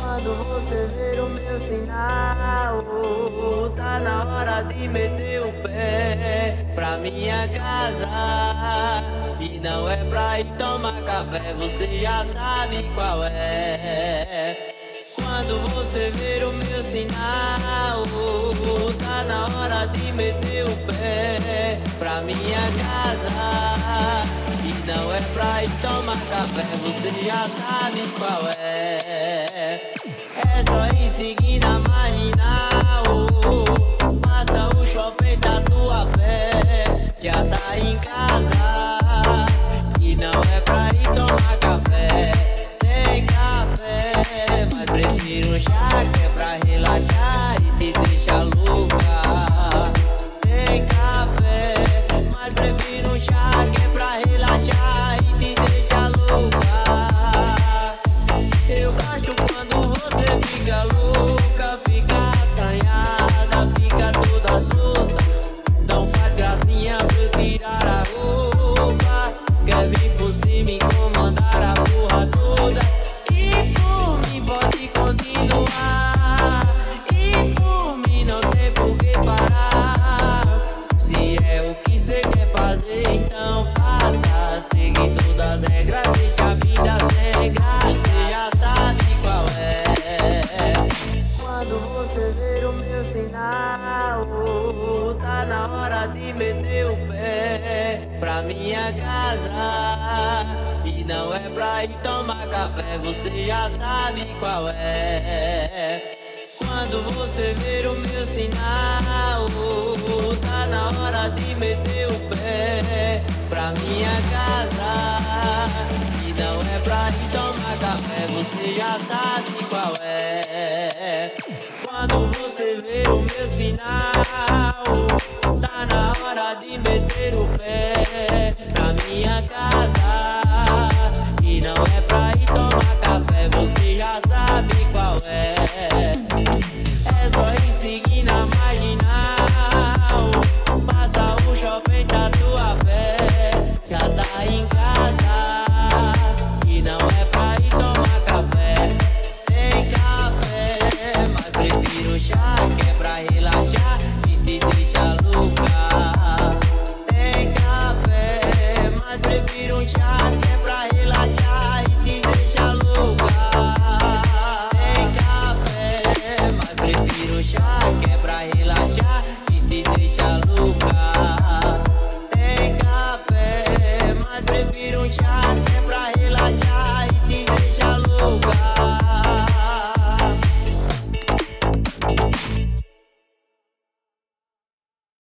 Quando você ver o meu sinal, tá na hora de meter o pé pra minha casa. E não é pra ir tomar café, você já sabe qual é. Quando você ver o meu sinal, tá na hora de meter o pé pra minha casa. E não é pra ir tomar café, você já sabe qual é. É só ir seguir na marginal, passa o shopping da tua pé, já tá em casa. E não é pra ir tomar café, tem café, mas prefiro um chá que é pra relaxar e te deixar louca. Tem café, mas prefiro um chá que é pra relaxar e te deixar louca. Eu gosto quando você fica louca, fica assanhada, fica toda solta. Não faz gracinha pra eu tirar a roupa, quer vir por cima e comandar a porra toda. E por mim pode continuar, e por mim não tem por que parar. Se é o que cê quer fazer, então faça. Seguir todas as regras, deixa a vida sem graça, cê já sabe qual é. Quando você ver o meu sinal, tá na hora de meter o pé pra minha casa. E não é pra ir tomar café, você já sabe qual é. Quando você ver o meu sinal, tá na hora de meter o pé pra minha casa. E não é pra ir tomar café, você já sabe qual é. Quando você ver o meu sinal, tá na hora de meter o pé pra minha casa. E não é pra ir tomar café, você já sabe qual é.